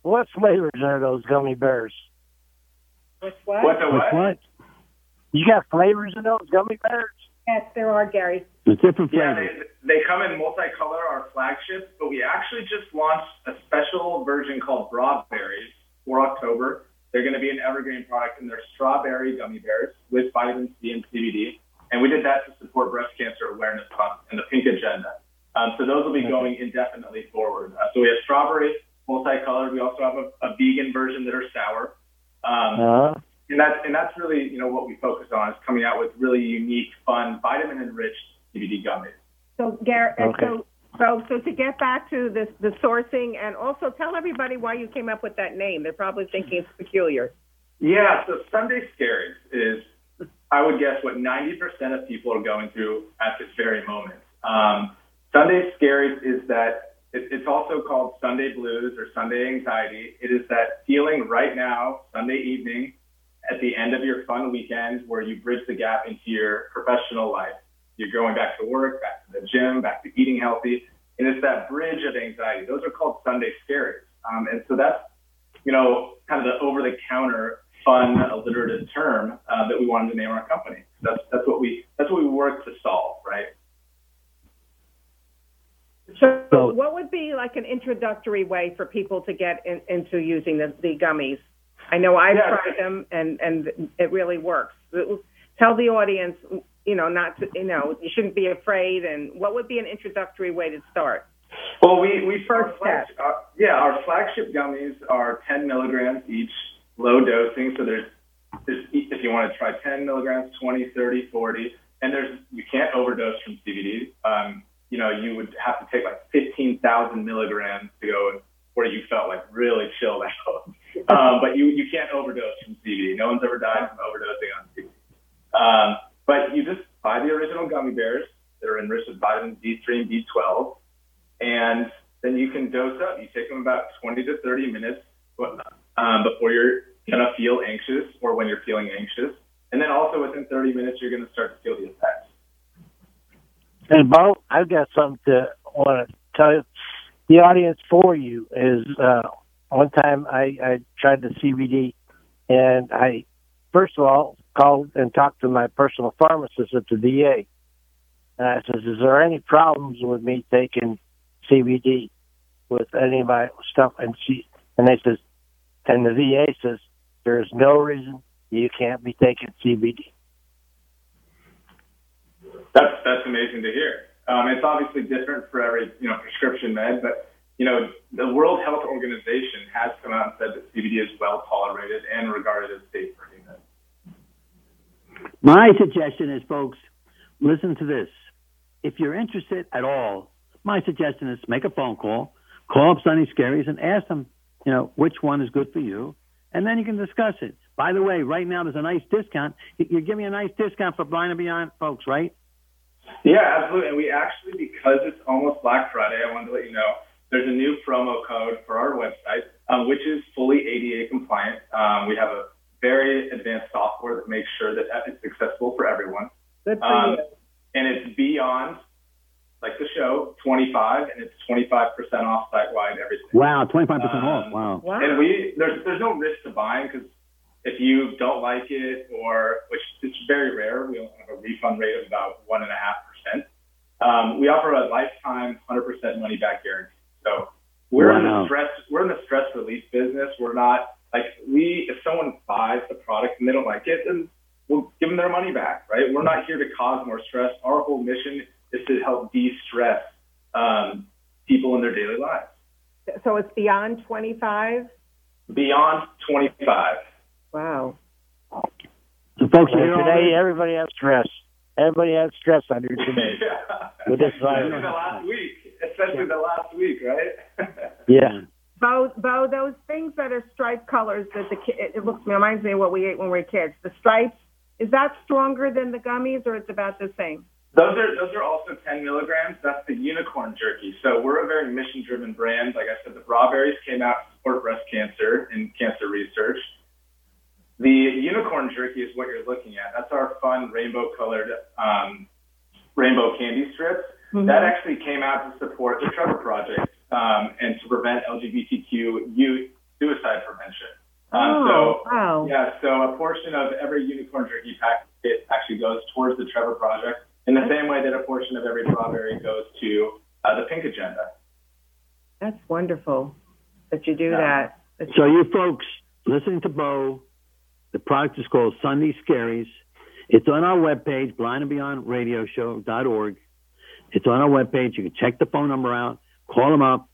what flavors are those gummy bears? What's what? What's a What's what? what? You got flavors in those gummy bears? Yes, there are, Gary. With different Yeah, flavors. they, they come in multicolor, our flagships, but we actually just launched a special version called Strawberries for October. They're going to be an evergreen product, and they're strawberry gummy bears with vitamin C and C B D. And we did that to support Breast Cancer Awareness Month and the Pink Agenda. Um, so those will be going indefinitely forward. Uh, so we have strawberry, multicolored. We also have a, a vegan version that are sour. Um, Uh-huh. And that's and that's really, you know, what we focus on is coming out with really unique, fun, vitamin-enriched C B D gummies. So, Gary, Okay. so, so, so to get back to this, the sourcing, and also tell everybody why you came up with that name. They're probably thinking it's peculiar. Yeah, so Sunday Scaries is, I would guess, what ninety percent of people are going through at this very moment. Um, Sunday Scaries is that it, it's also called Sunday Blues or Sunday Anxiety. It is that feeling right now, Sunday evening, at the end of your fun weekend where you bridge the gap into your professional life. You're going back to work, back to the gym, back to eating healthy. And it's that bridge of anxiety. Those are called Sunday Scaries. Um, and so that's, you know, kind of the over-the-counter, fun, alliterative term uh, that we wanted to name our company. That's that's what we that's what we work to solve, right? So, what would be like an introductory way for people to get in, into using the, the gummies? I know I've Yeah. tried them, and, and it really works. Tell the audience, you know, not to, you know, you shouldn't be afraid. And what would be an introductory way to start? Well, we we First flag, uh, yeah, our flagship gummies are ten milligrams each, low dosing. So there's, there's if you want to try ten milligrams, twenty, thirty, forty, and there's you can't overdose from C B D. Um, you know, you would have to take like fifteen thousand milligrams to go where you felt like really chilled out. um, but you you can't overdose from C B D. No one's ever died from overdosing on C B D. Um, but you just buy the original gummy bears that are enriched with vitamin D three and B twelve. And then you can dose up. You take them about twenty to thirty minutes um, before you're going to feel anxious or when you're feeling anxious. And then also within thirty minutes, you're going to start to feel the effects. And Bo, I've got something to want to tell you. The audience for you is uh, one time I, I tried the C B D, and I first of all called and talked to my personal pharmacist at the V A. And I says, "Is there any problems with me taking C B D with any of my stuff?" And she and they says, and the V A says, "There's no reason you can't be taking C B D." That's that's amazing to hear. Um, it's obviously different for every you know prescription med, but you know the World Health Organization has come out and said that C B D is well tolerated and regarded as safe for humans. My suggestion is, folks, listen to this. If you're interested at all, my suggestion is make a phone call, call up Sunday Scaries and ask them, you know, which one is good for you, and then you can discuss it. By the way, right now there's a nice discount. You're giving me a nice discount for Blind and Beyond folks, right? Yeah, absolutely. And we actually, because it's almost Black Friday, I wanted to let you know, there's a new promo code for our website, um, which is fully A D A compliant. Um, we have a very advanced software that makes sure that it's accessible for everyone. Good for um, you. And it's beyond, like the show, twenty-five, and it's twenty-five percent off site-wide everything. Wow, twenty-five percent Um, off. Wow. Wow. And we there's there's no risk to buying because if you don't like it, or which is very rare, we have a refund rate of about one and a half percent. Um, we offer a lifetime one hundred percent money back guarantee. So we're in Wow. the stress we're in the stress relief business. We're not like we if someone buys the product and they don't like it, then we'll give them their money back, right? We're not here to cause more stress. Our whole mission is to help de-stress um, people in their daily lives. So it's beyond twenty-five? Beyond twenty-five. Wow. So, folks, And you hear all today this? everybody has stress. Everybody has stress under today. Yeah. With this Especially virus. the last week. Especially the last week, right? Yeah. Bo, Bo, those things that are striped colors that the ki- it, it looks reminds me of what we ate when we were kids. The stripes, is that stronger than the gummies, or it's about the same? Those are those are also ten milligrams. That's the unicorn jerky. So we're a very mission-driven brand. Like I said, the Strawberries came out to support breast cancer and cancer research. The unicorn jerky is what you're looking at. That's our fun rainbow-colored um, rainbow candy strips. Mm-hmm. That actually came out to support the Trevor Project um, and to prevent L G B T Q youth suicide prevention. Oh, Um, so, wow. yeah, so a portion of every unicorn jerky packet actually goes towards the Trevor Project in the same way that a portion of every strawberry goes to uh, the Pink Agenda. That's wonderful that you do Yeah. that. That's- So you folks listening to Bo, the product is called Sunday Scaries. It's on our webpage, blind and beyond radio show dot org. It's on our webpage. You can check the phone number out, call him up,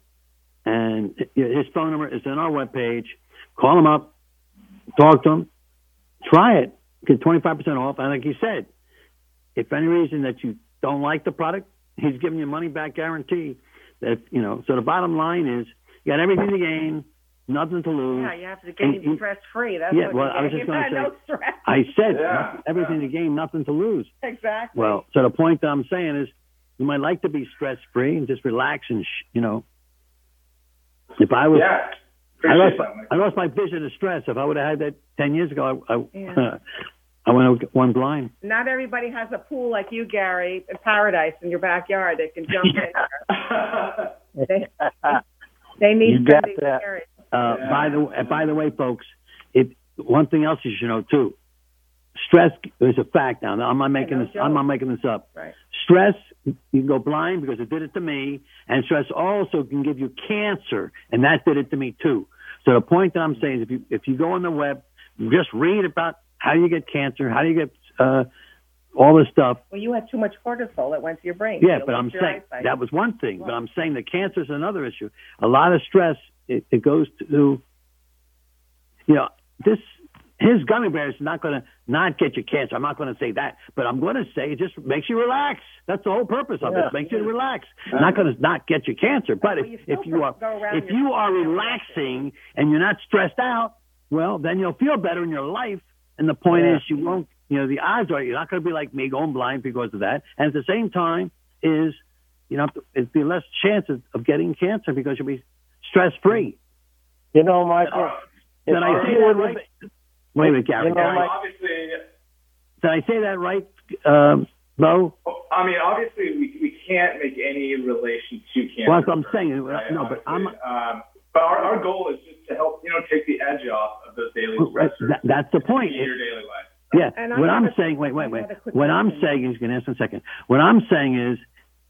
and his phone number is on our webpage. Call him up, talk to him, try it, get twenty-five percent off. And like he said, if for any reason that you don't like the product, he's giving you a money back guarantee. That, you know, so the bottom line is you got everything to gain, nothing to lose. Yeah, you have to And- gain stress free. That's yeah, what well, you I was gain. just going to say, no stress. I said Yeah. nothing- everything to gain, nothing to lose. Exactly. Well, so the point that I'm saying is, you might like to be stress free and just relax and sh- you know. If I was, Yeah. I lost, Appreciate my, that, I lost my vision of stress. If I would have had that ten years ago, I, I, Yeah. I went out one blind. Not everybody has a pool like you, Gary, in paradise in your backyard. They can jump in. They, they need You got Sunday that. Scaries. Uh, By the uh, by the way, folks, it one thing else you should know too. Stress is a fact now. I'm not making no this. joke. I'm not making this up. Right. Stress, you can go blind because it did it to me, and stress also can give you cancer, and that did it to me too. So the point that I'm saying is, if you if you go on the web, just read about how you get cancer, how you get uh, all this stuff. Well, you had too much cortisol that went to your brain. Yeah, You but lost I'm your saying eyesight. that was one thing. But I'm saying that cancer is another issue. A lot of stress, it, it goes to, you know, this. His gummy bears is not going to not get you cancer. I'm not going to say that, but I'm going to say it just makes you relax. That's the whole purpose of Yeah. it. It makes you relax. Not going to not get you cancer, but Well, if, you still if you are go around if your- you are relaxing and you're not stressed out, well, then you'll feel better in your life. And the point Yeah. is, you won't. You know, the odds are you're not going to be like me, going blind because of that. And at the same time, is you know, it'd be less chances of getting cancer because you'll be stress free. You know, Michael. Did if I say you that would- right? Wait a minute, Gary. You know, Did I- Mike- Obviously, Did I say that right, um, Bo? I mean, obviously, we, we can't make any relation to cancer. Well, that's what I'm saying. right, No, but I'm. obviously. Um, but our, our goal is just to help, you know, take the edge off of those daily Right, stressors. that- that's the point. In your daily life. Yeah. And I What have I'm a- saying, wait, wait, wait. I have a quick What I'm question. saying is, you can answer in a second. What I'm saying is,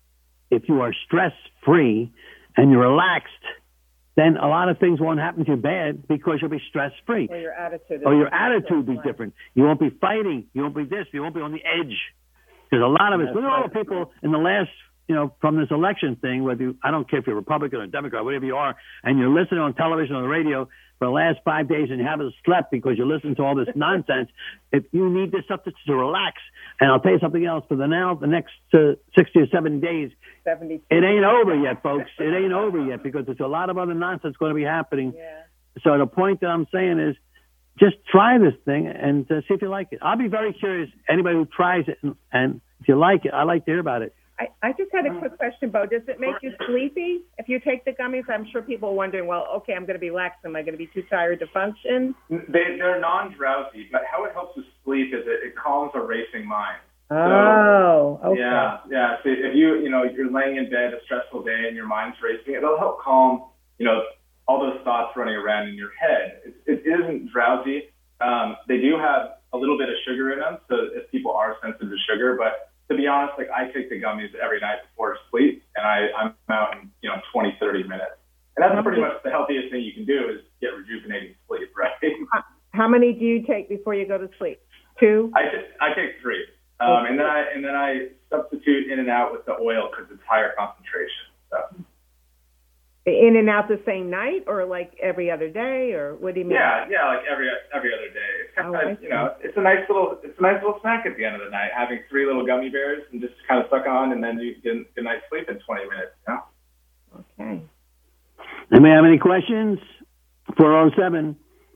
if you are stress free and you're relaxed, then a lot of things won't happen to you bad because you'll be stress free. Or your attitude. Or your attitude will be different. You won't be fighting. You won't be this. You won't be on the edge. Because a lot of us, look at all the people in the last, you know, from this election thing, whether you, I don't care if you're Republican or Democrat, whatever you are, and you're listening on television or the radio for the last five days and you haven't slept because you're listening to all this nonsense, if you need this stuff to, to relax, and I'll tell you something else, for the now, the next uh, sixty or seventy days, seventy. it ain't over yet, folks. It ain't over yet because there's a lot of other nonsense going to be happening. Yeah. So the point that I'm saying is, just try this thing and uh, see if you like it. I'll be very curious. Anybody who tries it and, and if you like it, I like to hear about it. I, I just had a quick question, Bo. Does it make you sleepy if you take the gummies? I'm sure people are wondering, well, okay, I'm going to be lax. Am I going to be too tired to function? They, they're non-drowsy, but how it helps with sleep is it, it calms a racing mind. Oh, okay. Yeah, yeah. So if you, you know, you're laying in bed, a stressful day, and your mind's racing, it'll help calm, you know, all those thoughts running around in your head. It, it isn't drowsy. Um, they do have a little bit of sugar in them, so if people are sensitive to sugar, but to be honest, like I take the gummies every night before sleep, and I, I'm out in, you know, twenty, thirty minutes. And that's pretty much the healthiest thing you can do is get rejuvenating sleep, right? How many do you take before you go to sleep? Two? I, t- I take three. Um, and then I and then I substitute in and out with the oil because it's higher concentration. So. In and out the same night, or like every other day, or what do you mean? Yeah, yeah, like every every other day. It's kind Oh, of, I you know, it's a nice little it's a nice little snack at the end of the night, having three little gummy bears and just kind of suck on, and then you get a nice sleep in twenty minutes. You know? Okay. Anybody have any questions? four oh seven,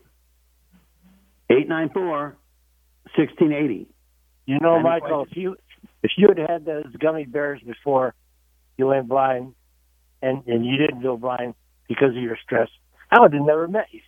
eight nine four, one six eight zero. You know, Any Michael, questions? if you if you had had those gummy bears before you went blind, and and you didn't go blind because of your stress, I would have never met you.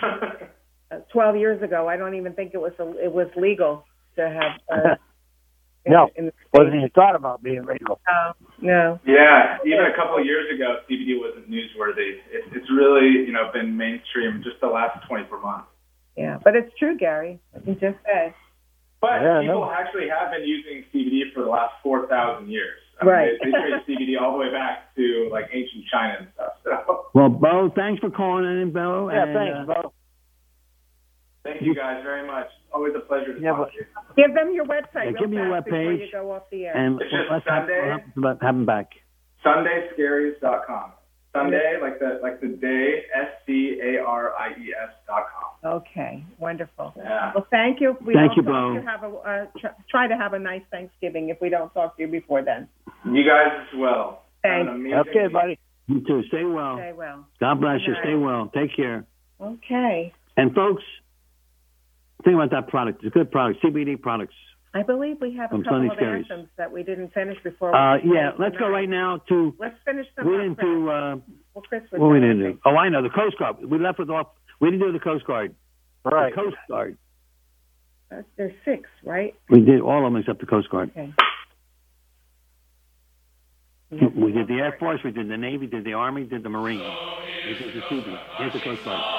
Uh, Twelve years ago, I don't even think it was it was legal to have. Uh, In, No, in the wasn't even thought about being radio. No, no. Yeah, even a couple of years ago, C B D wasn't newsworthy. It, it's really, you know, been mainstream just the last twenty-four months. Yeah, but it's true, Gary. What you just said. But Yeah, people no. actually have been using C B D for the last four thousand years. I mean, Right. They, they trace C B D all the way back to like ancient China and stuff. So Well, Bo, thanks for calling in, Bo. Yeah, and, thanks, uh, Bo. thank you guys very much. Always a pleasure to Yeah, talk but- to you. Give them your website. Yeah, real give me your fast before webpage, you go off the air. And It's just let's have, Sunday. we'll have, have him back. Sunday Scaries dot com. Sunday, like the like the day, S C A R I E S dot com. Okay, wonderful. Yeah. Well, thank you. If we Thank don't you, talk Bo. to you, have a, uh, tr- try to have a nice Thanksgiving if we don't talk to you before then. You guys as well. Have an Thanks. amazing Okay, week. buddy. You too. Stay well. Stay well. God bless you. Good Stay night. well. Take care. Okay. And folks, think about that product. It's a good product. C B D products. I believe we have a From couple Sunday of Scaries. anthems that we didn't finish before. Uh, we yeah, let's go right now to. Let's finish them We up, didn't Chris. do. Uh, Well, Chris was what we saying didn't do? Oh, I know the Coast Guard. We left with off. We didn't do the Coast Guard. Right. The Coast Guard. Uh, There's six, right? We did all of them except the Coast Guard. Okay. We did the Air Force, we did the Navy, did the Army, did the Marine. We did the Sea Beam. Here's the Coast Guard.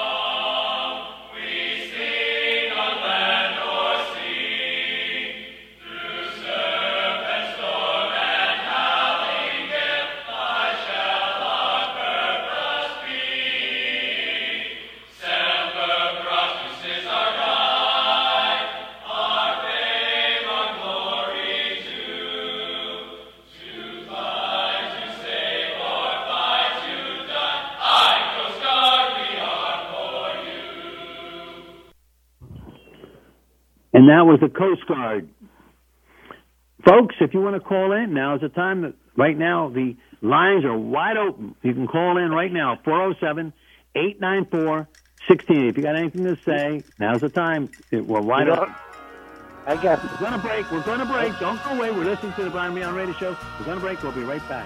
And that was the Coast Guard. Folks, if you want to call in, now is the time. That, right now, the lines are wide open. You can call in right now, four oh seven, eight nine four, one six. If you got anything to say, now's the time. We're wide You know, open. I guess. We're going to break. We're going to break. Don't go away. We're listening to the Brian Beyond Radio Show. We're going to break. We'll be right back.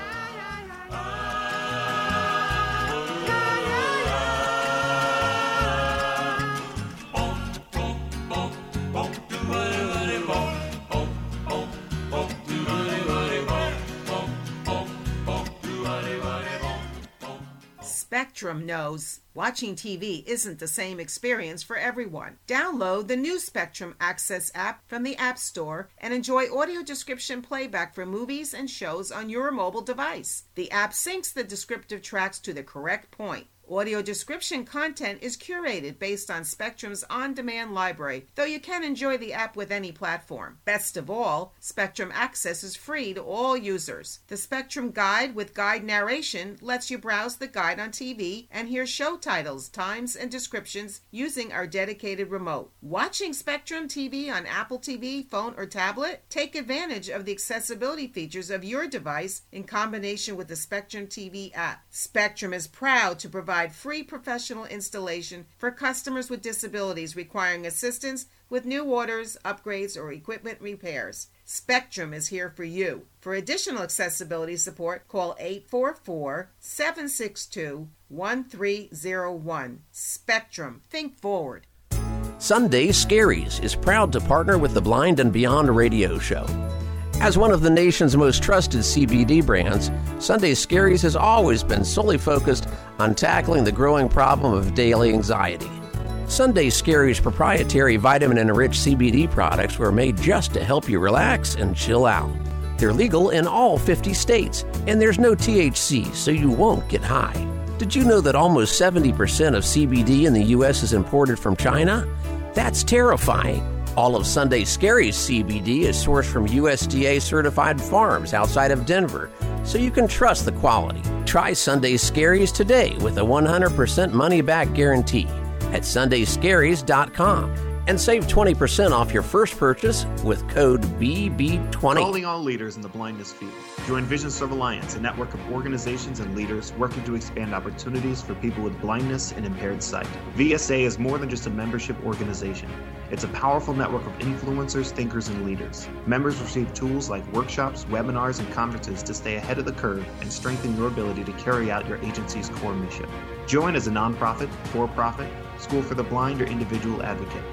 Spectrum knows watching T V isn't the same experience for everyone. Download the new Spectrum Access app from the App Store and enjoy audio description playback for movies and shows on your mobile device. The app syncs the descriptive tracks to the correct point. Audio description content is curated based on Spectrum's on-demand library, though you can enjoy the app with any platform. Best of all, Spectrum Access is free to all users. The Spectrum Guide with guide narration lets you browse the guide on T V and hear show titles, times, and descriptions using our dedicated remote. Watching Spectrum T V on Apple T V, phone, or tablet? Take advantage of the accessibility features of your device in combination with the Spectrum T V app. Spectrum is proud to provide free professional installation for customers with disabilities requiring assistance with new orders, upgrades, or equipment repairs. Spectrum is here for you. For additional accessibility support, call eight four four, seven six two, one three zero one. Spectrum. Think forward. Sunday Scaries is proud to partner with the Blind and Beyond Radio Show. As one of the nation's most trusted C B D brands, Sunday Scaries has always been solely focused on tackling the growing problem of daily anxiety. Sunday Scaries' proprietary vitamin-enriched C B D products were made just to help you relax and chill out. They're legal in all fifty states, and there's no T H C, so you won't get high. Did you know that almost seventy percent of C B D in the U S is imported from China? That's terrifying. All of Sunday Scaries C B D is sourced from U S D A-certified farms outside of Denver, so you can trust the quality. Try Sunday Scaries today with a one hundred percent money-back guarantee at sunday scaries dot com and save twenty percent off your first purchase with code B B twenty. Calling all leaders in the blindness field. Join Vision Serve Alliance, a network of organizations and leaders working to expand opportunities for people with blindness and impaired sight. V S A is more than just a membership organization. It's a powerful network of influencers, thinkers, and leaders. Members receive tools like workshops, webinars, and conferences to stay ahead of the curve and strengthen your ability to carry out your agency's core mission. Join as a nonprofit, for-profit, school for the blind, or individual advocate.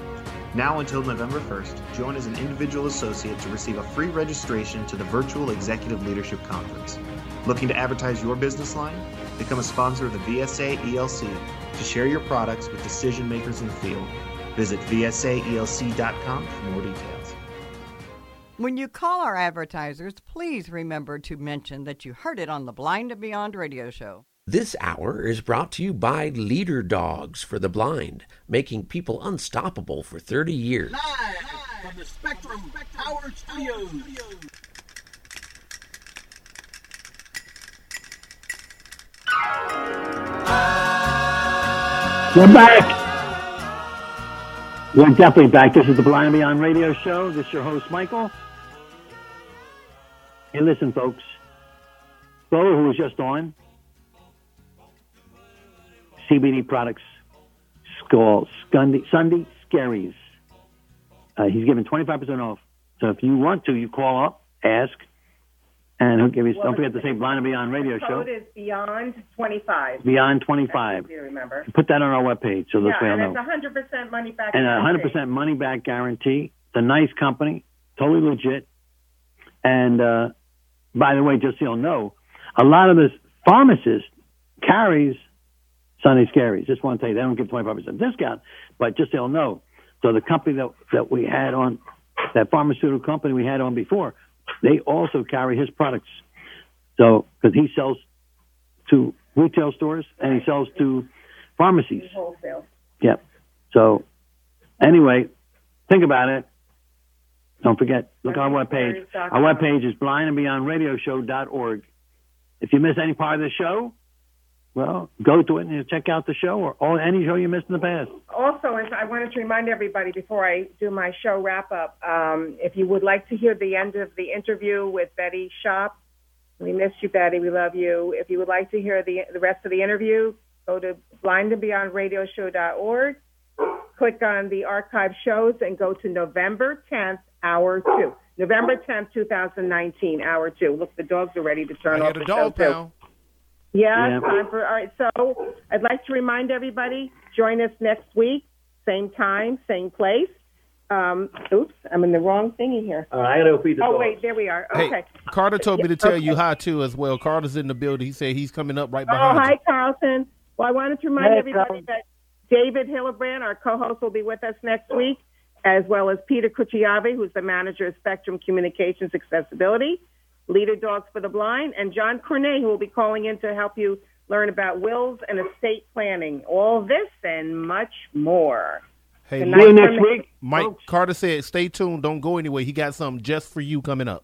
Now until November first, join as an individual associate to receive a free registration to the Virtual Executive Leadership Conference. Looking to advertise your business line? Become a sponsor of the V S A E L C to share your products with decision makers in the field. Visit V S A E L C dot com for more details. When you call our advertisers, please remember to mention that you heard it on the Blind and Beyond radio show. This hour is brought to you by Leader Dogs for the Blind, making people unstoppable for thirty years. Live from the Spectrum Power Studios. We're back. We're definitely back. This is the Blind and Beyond radio show. This is your host, Michael. Hey, listen, folks. Bo, who was just on, C B D products, Skull, Sunday, Sunday Scaries. Uh, he's giving twenty-five percent off. So if you want to, you call up, ask, and he'll give you, Well, don't forget to say Blind and Beyond radio the show. code is Beyond twenty-five. Beyond twenty-five. If you remember. Put that on our webpage so this Yeah, way I'll and know. it's one hundred percent money back. And a guarantee. one hundred percent money back guarantee. It's a nice company, totally legit. And uh, by the way, just so you'll know, a lot of this pharmacist carries Sunday Scaries. Just want to tell you, they don't give twenty-five percent discount, but just so you'll know. So the company that, that we had on, that pharmaceutical company we had on before, they also carry his products. So, because he sells to retail stores and he sells to pharmacies. Wholesale. Yep. So, anyway, think about it. Don't forget, look on our webpage. Our webpage is blind and beyond radio show dot org. If you miss any part of the show, well, go to it and check out the show or all, any show you missed in the past. Also, as I wanted to remind everybody before I do my show wrap up, um, if you would like to hear the end of the interview with Betty Shop, we miss you, Betty. We love you. If you would like to hear the the rest of the interview, go to blind and beyond radio show dot org, click on the archive shows, and go to November tenth, hour two. November tenth, twenty nineteen, hour two. Look, the dogs are ready to turn I off hear the the dog show, too. pound. Yeah, Yeah. it's time for, all right, so I'd like to remind everybody, join us next week, same time, same place. Um, oops, I'm in the wrong thingy here. All right, I got to feed the Oh, dogs. wait, there we are. Okay. Hey, Carter told me to Yeah, tell okay. you hi, too, as well. Carter's in the building. He said he's coming up right Oh, behind hi, Carlton. Well, I wanted to remind Hey, everybody Carlton. that David Hillebrand, our co-host, will be with us next week, as well as Peter Cucciavi, who's the manager of Spectrum Communications Accessibility, Leader Dogs for the Blind, and John Cornet, who will be calling in to help you learn about wills and estate planning. All this and much more. Hey, Good see night you next from- week. Mike Carter said, stay tuned. Don't go anywhere. He got something just for you coming up.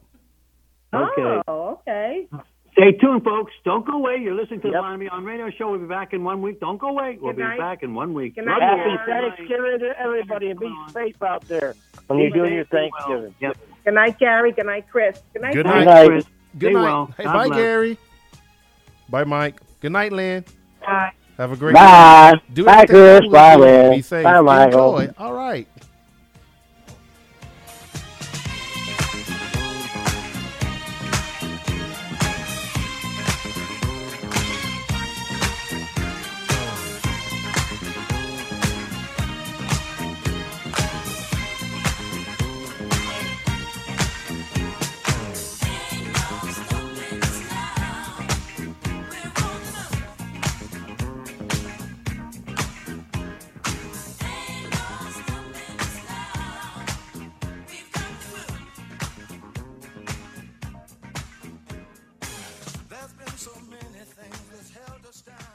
Okay. Oh, okay. Stay tuned, folks. Don't go away. You're listening to the Blind and Beyond radio show. We'll be back in one week. Don't go away. We'll Good be night. back in one week. Good night, Love you. Happy Thanksgiving to everybody, and be safe out there when Be you're doing safe, your be well. Thanksgiving. Yep. Good night, Gary. Good night, Chris. Good night, Good Gary. night, Chris. Good Stay night. well. Hey, God bye, bless. Gary. Bye, Mike. Good night, Lynn. Bye. Have a great Bye. day. Do Bye, everything Chris. you Bye, do. Lynn. Be safe. Bye, Michael. Enjoy. All right. There's been so many things that's held us down.